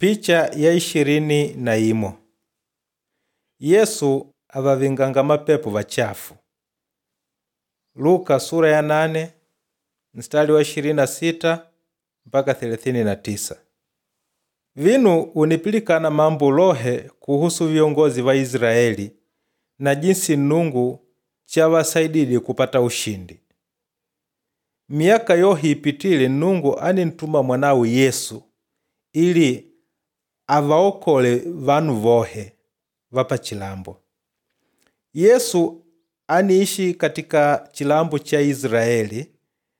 Picha ya 21. Yesu avavinganga mapepo vachafu. Luka sura ya 8 mstari wa 26 mpaka 39. Vinu unipilikana mambo lohe kuhusu viongozi wa Israeli na jinsi Nungu chawasaidili kupata ushindi. Miaka yohi ipitile Nungu anintuma mwanawe Yesu ili avaokole vanu vohe vapa chilambo. Yesu aniishi katika chilambo cha Israeli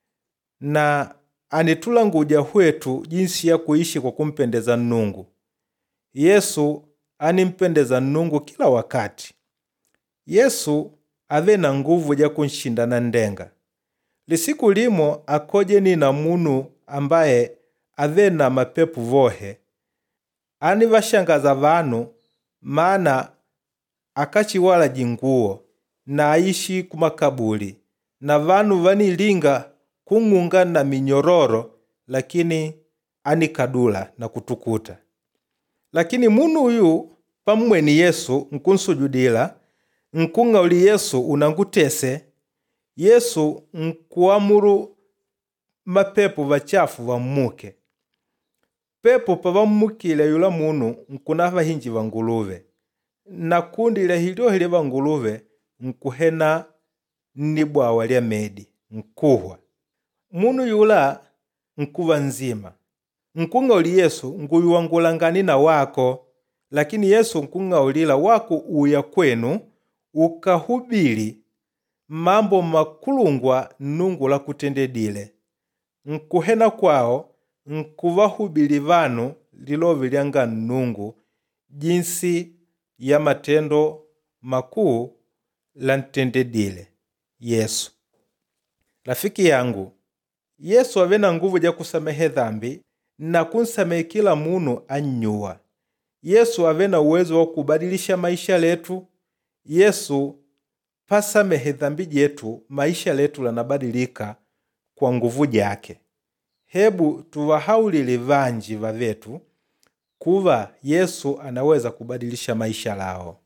na anitulanguja hwetu jinsi ya kuishi kwa kumpendeza Nungu. Yesu animpendeza Nungu kila wakati. Yesu ave na nguvu ya kunshindana ndenga. Lisiku limo akoje ni na munu ambaye ave na mapepu vohe. Ani vashangaza vanu maana akachiwala jinguo na aishi kumakabuli na vanu vanilinga kung'unga na minyororo lakini anikadula na kutukuta. Lakini munu uyu pamweni Yesu nkunsujudila nkung'auli Yesu unangutese. Yesu nkuamuru mapepo vachafu vamuke. Pepo pavamukile yula munu nkunava hinji va nguluve. Na kundi la hilio hile va nguluve nkuhena nibwawa lya medi nkuhwa. Munu yula nkuva nzima. Nkung'auli Yesu nkuyuangulangani na wako. Lakini Yesu nkung'aulila wako uya kwenu ukahubili mambo makulungwa Nungu la kutendedile. Nkuhena kwao nkuvahubili vanu lilovi lyanga Nungu jinsi ya matendo makuu la ntendedile Yesu. Rafiki yangu, Yesu ave na nguvu ya kusamehe dhambi na kunsamehe kila munu anyua. Yesu ave na uwezo wa kubadilisha maisha letu. Yesu pasamehe dhambi jetu, maisha letu lanabadilika kwa nguvu yake. Hebu tuwahaulile vanji vavetu kuva Yesu anaweza kubadilisha maisha lao.